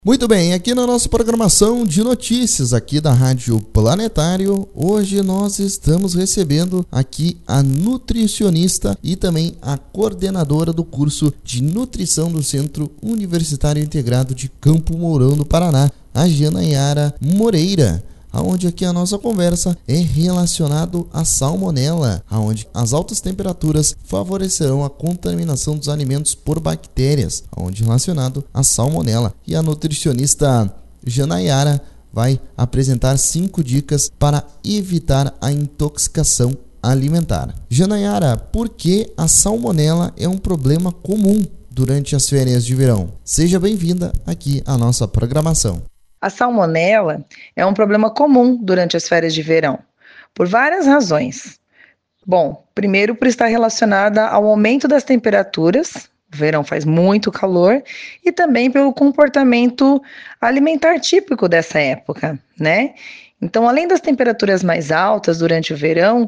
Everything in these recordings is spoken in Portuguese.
Muito bem, aqui na nossa programação de notícias aqui da Rádio Planetário, hoje nós estamos recebendo aqui a nutricionista e também a coordenadora do curso de nutrição do Centro Universitário Integrado de Campo Mourão do Paraná, a Janayara Moreira, aonde aqui a nossa conversa é relacionado à salmonela, aonde as altas temperaturas favorecerão a contaminação dos alimentos por bactérias, aonde relacionado à salmonela. E a nutricionista Janayara vai apresentar 5 dicas para evitar a intoxicação alimentar. Janayara, por que a salmonela é um problema comum durante as férias de verão? Seja bem-vinda aqui à nossa programação. A salmonela é um problema comum durante as férias de verão, por várias razões. Bom, primeiro por estar relacionada ao aumento das temperaturas, o verão faz muito calor, e também pelo comportamento alimentar típico dessa época, né? Então, além das temperaturas mais altas durante o verão,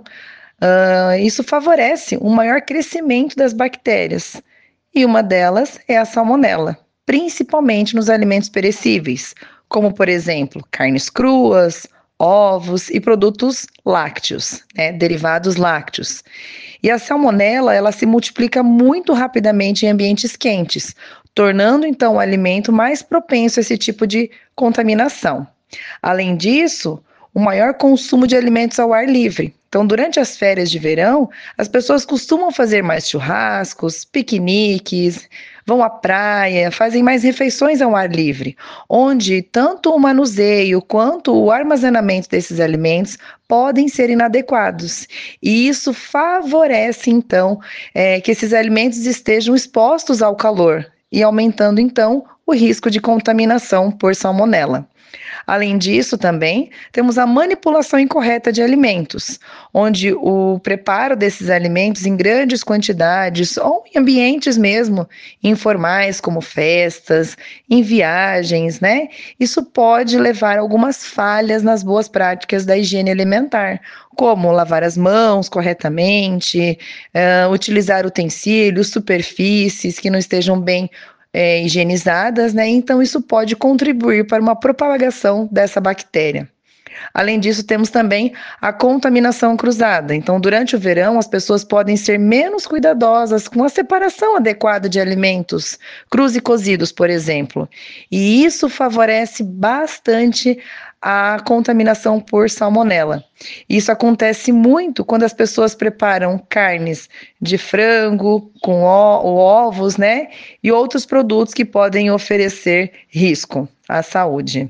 isso favorece um maior crescimento das bactérias, e uma delas é a salmonela, principalmente nos alimentos perecíveis, como, por exemplo, carnes cruas, ovos e produtos lácteos, derivados lácteos. E a salmonela, ela se multiplica muito rapidamente em ambientes quentes, tornando, então, o alimento mais propenso a esse tipo de contaminação. Além disso, o maior consumo de alimentos ao ar livre. Então, durante as férias de verão, as pessoas costumam fazer mais churrascos, piqueniques, vão à praia, fazem mais refeições ao ar livre, onde tanto o manuseio quanto o armazenamento desses alimentos podem ser inadequados. E isso favorece, então, que esses alimentos estejam expostos ao calor e aumentando, então, o risco de contaminação por salmonela. Além disso, também temos a manipulação incorreta de alimentos, onde o preparo desses alimentos em grandes quantidades ou em ambientes mesmo informais, como festas, em viagens, Isso pode levar a algumas falhas nas boas práticas da higiene alimentar, como lavar as mãos corretamente, utilizar utensílios, superfícies que não estejam bem higienizadas, Então isso pode contribuir para uma propagação dessa bactéria. Além disso, temos também a contaminação cruzada. Então, durante o verão, as pessoas podem ser menos cuidadosas com a separação adequada de alimentos crus e cozidos, por exemplo. E isso favorece bastante a contaminação por salmonela. Isso acontece muito quando as pessoas preparam carnes de frango com ovos, e outros produtos que podem oferecer risco à saúde,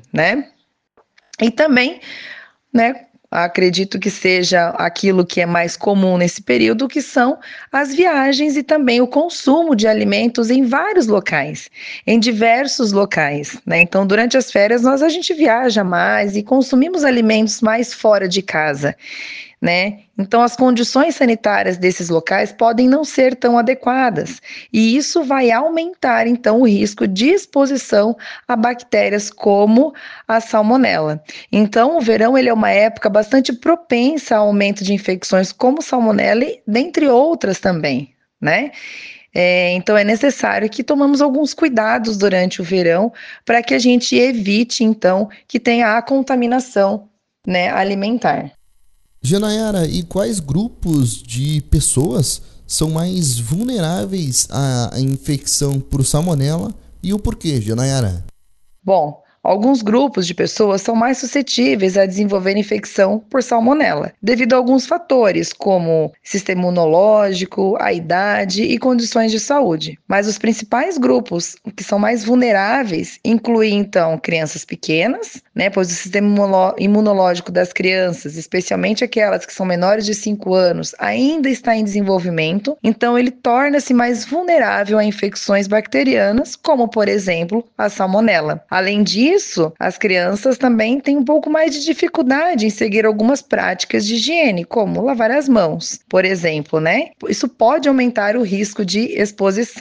E também, acredito que seja aquilo que é mais comum nesse período, que são as viagens e também o consumo de alimentos em vários locais, em diversos locais, Então, durante as férias, a gente viaja mais e consumimos alimentos mais fora de casa, Então, as condições sanitárias desses locais podem não ser tão adequadas, e isso vai aumentar, então, o risco de exposição a bactérias como a salmonela. Então, o verão ele é uma época bastante propensa ao aumento de infecções como salmonela, e dentre outras também, Então, é necessário que tomemos alguns cuidados durante o verão para que a gente evite, então, que tenha a contaminação, alimentar. Janayara, e quais grupos de pessoas são mais vulneráveis à infecção por salmonela e o porquê, Janayara? Bom, alguns grupos de pessoas são mais suscetíveis a desenvolver infecção por salmonela, devido a alguns fatores, como sistema imunológico, a idade e condições de saúde. Mas os principais grupos que são mais vulneráveis incluem, então, crianças pequenas, pois o sistema imunológico das crianças, especialmente aquelas que são menores de 5 anos, ainda está em desenvolvimento, então ele torna-se mais vulnerável a infecções bacterianas, como, por exemplo, a salmonela. Além disso, as crianças também têm um pouco mais de dificuldade em seguir algumas práticas de higiene, como lavar as mãos, por exemplo, Isso pode aumentar o risco de exposição.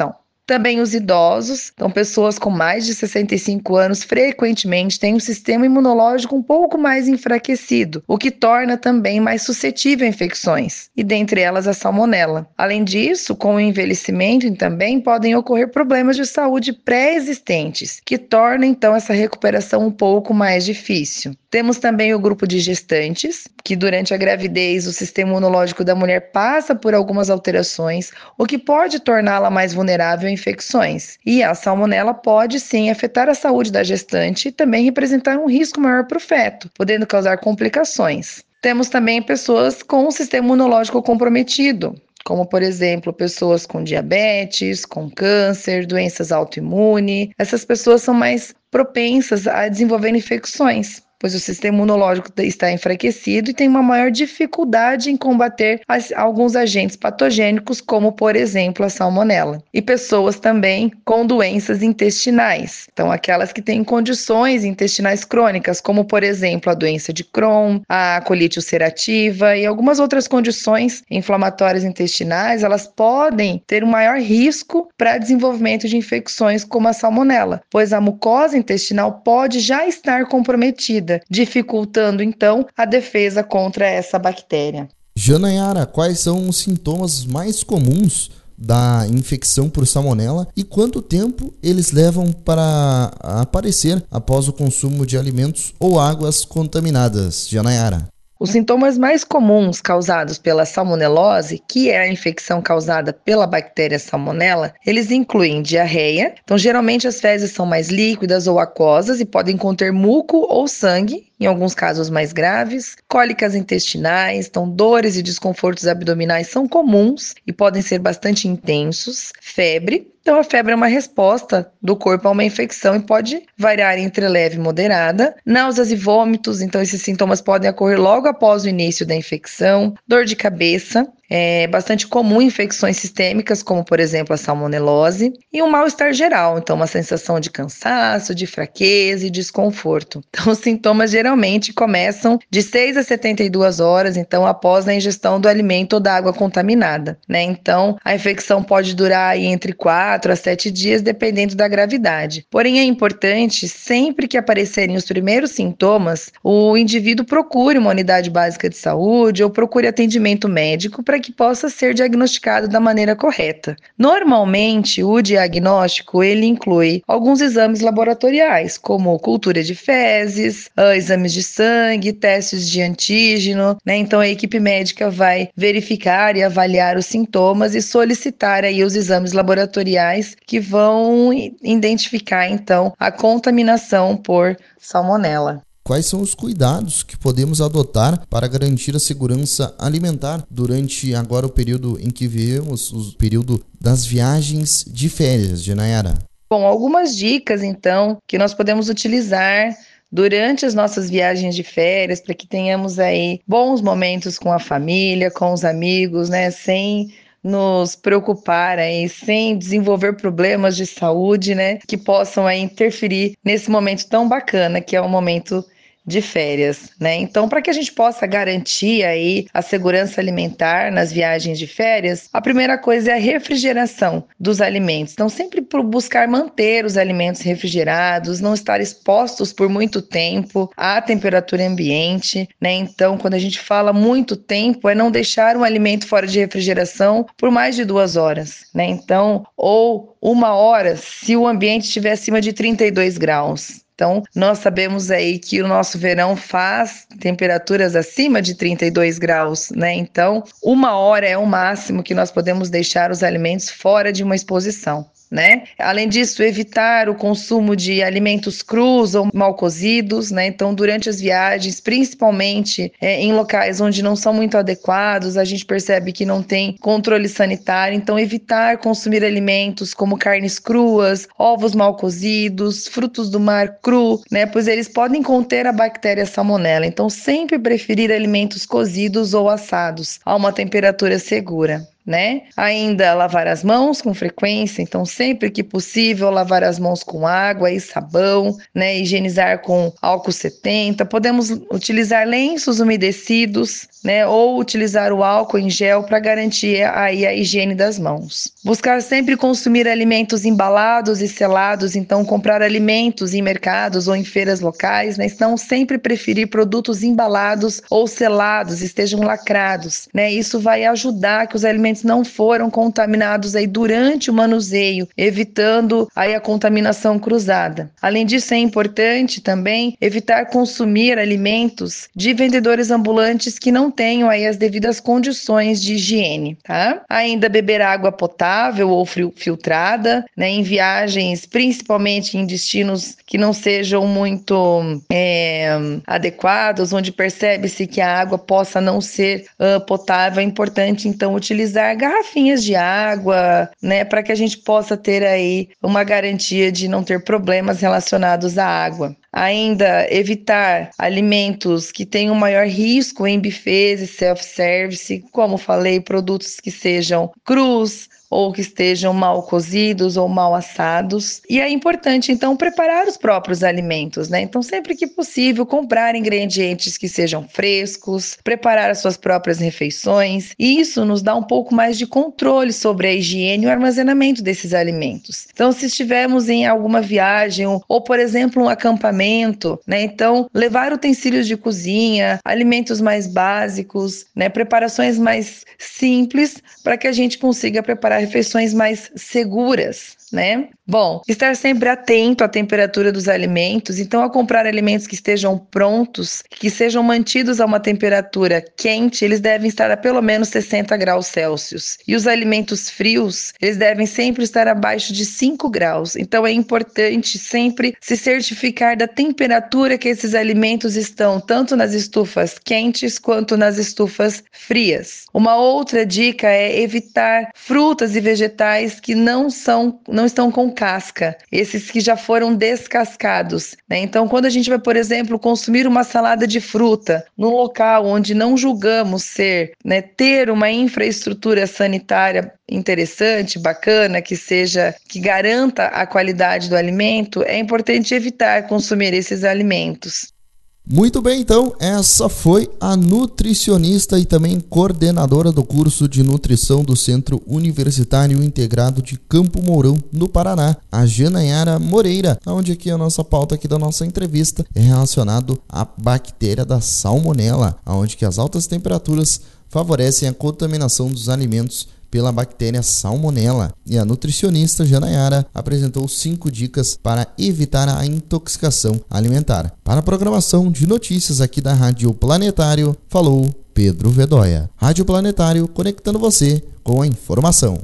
Também os idosos, então pessoas com mais de 65 anos frequentemente têm um sistema imunológico um pouco mais enfraquecido, o que torna também mais suscetível a infecções, e dentre elas a salmonela. Além disso, com o envelhecimento também podem ocorrer problemas de saúde pré-existentes, que tornam então essa recuperação um pouco mais difícil. Temos também o grupo de gestantes, que durante a gravidez o sistema imunológico da mulher passa por algumas alterações, o que pode torná-la mais vulnerável a infecções. E a salmonela pode sim afetar a saúde da gestante e também representar um risco maior para o feto, podendo causar complicações. Temos também pessoas com o sistema imunológico comprometido, como, por exemplo, pessoas com diabetes, com câncer, doenças autoimunes. Essas pessoas são mais propensas a desenvolver infecções, pois o sistema imunológico está enfraquecido e tem uma maior dificuldade em combater alguns agentes patogênicos, como, por exemplo, a salmonela. E pessoas também com doenças intestinais, então aquelas que têm condições intestinais crônicas, como, por exemplo, a doença de Crohn, a colite ulcerativa e algumas outras condições inflamatórias intestinais, elas podem ter um maior risco para desenvolvimento de infecções como a salmonela, pois a mucosa intestinal pode já estar comprometida, dificultando então a defesa contra essa bactéria. Janayara, quais são os sintomas mais comuns da infecção por salmonela e quanto tempo eles levam para aparecer após o consumo de alimentos ou águas contaminadas? Janayara. Os sintomas mais comuns causados pela salmonelose, que é a infecção causada pela bactéria salmonela, eles incluem diarreia. Então, geralmente as fezes são mais líquidas ou aquosas e podem conter muco ou sangue, em alguns casos mais graves. Cólicas intestinais, então dores e desconfortos abdominais são comuns e podem ser bastante intensos. Febre. Então, a febre é uma resposta do corpo a uma infecção e pode variar entre leve e moderada. Náuseas e vômitos, então esses sintomas podem ocorrer logo após o início da infecção. Dor de cabeça, é bastante comum em infecções sistêmicas, como por exemplo a salmonelose. E um mal-estar geral, então uma sensação de cansaço, de fraqueza e desconforto. Então, os sintomas geralmente começam de 6 a 72 horas, então após a ingestão do alimento ou da água contaminada, né? Então, a infecção pode durar aí entre 4 a 7 dias, dependendo da gravidade. Porém, é importante, sempre que aparecerem os primeiros sintomas, o indivíduo procure uma unidade básica de saúde ou procure atendimento médico para que possa ser diagnosticado da maneira correta. Normalmente, o diagnóstico ele inclui alguns exames laboratoriais, como cultura de fezes, exames de sangue, testes de antígeno, né? Então, a equipe médica vai verificar e avaliar os sintomas e solicitar aí os exames laboratoriais que vão identificar, então, a contaminação por salmonela. Quais são os cuidados que podemos adotar para garantir a segurança alimentar durante agora o período em que vivemos, o período das viagens de férias, Janayara? Bom, algumas dicas, então, que nós podemos utilizar durante as nossas viagens de férias para que tenhamos aí bons momentos com a família, com os amigos, né, sem nos preocupar aí, sem desenvolver problemas de saúde, né, que possam aí interferir nesse momento tão bacana que é o momento de férias, né? Então, para que a gente possa garantir aí a segurança alimentar nas viagens de férias, a primeira coisa é a refrigeração dos alimentos. Então, sempre buscar manter os alimentos refrigerados, não estar expostos por muito tempo à temperatura ambiente, né? Então, quando a gente fala muito tempo, é não deixar um alimento fora de refrigeração por mais de 2 horas, né? Então, ou 1 hora, se o ambiente estiver acima de 32 graus. Então, nós sabemos aí que o nosso verão faz temperaturas acima de 32 graus, né? Então, 1 hora é o máximo que nós podemos deixar os alimentos fora de uma exposição, né? Além disso, evitar o consumo de alimentos crus ou mal cozidos, né? Então, durante as viagens, principalmente em locais onde não são muito adequados, a gente percebe que não tem controle sanitário. Então, evitar consumir alimentos como carnes cruas, ovos mal cozidos, frutos do mar cru, né? Pois eles podem conter a bactéria salmonela. Então, sempre preferir alimentos cozidos ou assados a uma temperatura segura. né? Ainda lavar as mãos com frequência, então sempre que possível lavar as mãos com água e sabão, né? Higienizar com álcool 70. Podemos utilizar lenços umedecidos, né? Ou utilizar o álcool em gel para garantir aí a higiene das mãos. Buscar sempre consumir alimentos embalados e selados, então comprar alimentos em mercados ou em feiras locais, né? Então sempre preferir produtos embalados ou selados, estejam lacrados, né? Isso vai ajudar que os alimentos não foram contaminados aí durante o manuseio, evitando aí a contaminação cruzada. Além disso, é importante também evitar consumir alimentos de vendedores ambulantes que não tenham aí as devidas condições de higiene, tá? Ainda beber água potável ou filtrada, né? Em viagens, principalmente em destinos que não sejam muito adequados, onde percebe-se que a água possa não ser potável, é importante então utilizar garrafinhas de água, né, para que a gente possa ter aí uma garantia de não ter problemas relacionados à água. Ainda evitar alimentos que tenham maior risco em buffets e self-service, como falei, produtos que sejam crus, ou que estejam mal cozidos ou mal assados. E é importante, então, preparar os próprios alimentos, né? Então, sempre que possível, comprar ingredientes que sejam frescos, preparar as suas próprias refeições. E isso nos dá um pouco mais de controle sobre a higiene e o armazenamento desses alimentos. Então, se estivermos em alguma viagem ou, por exemplo, um acampamento, né? Então, levar utensílios de cozinha, alimentos mais básicos, né? Preparações mais simples para que a gente consiga preparar refeições mais seguras, né? Bom, estar sempre atento à temperatura dos alimentos, então a comprar alimentos que estejam prontos, que sejam mantidos a uma temperatura quente, eles devem estar a pelo menos 60 graus Celsius. E os alimentos frios, eles devem sempre estar abaixo de 5 graus. Então é importante sempre se certificar da temperatura que esses alimentos estão, tanto nas estufas quentes quanto nas estufas frias. Uma outra dica é evitar frutas e vegetais que não estão com casca, esses que já foram descascados, né? Então, quando a gente vai, por exemplo, consumir uma salada de fruta num local onde não julgamos ser, né, ter uma infraestrutura sanitária interessante, bacana, que garanta a qualidade do alimento, é importante evitar consumir esses alimentos. Muito bem, então, essa foi a nutricionista e também coordenadora do curso de nutrição do Centro Universitário Integrado de Campo Mourão, no Paraná, a Janayara Moreira, onde aqui a nossa pauta aqui da nossa entrevista é relacionado à bactéria da salmonela, onde que as altas temperaturas favorecem a contaminação dos alimentos pela bactéria salmonela. E a nutricionista Janayara apresentou 5 dicas para evitar a intoxicação alimentar. Para a programação de notícias aqui da Rádio Planetário, falou Pedro Vedóia. Rádio Planetário, conectando você com a informação.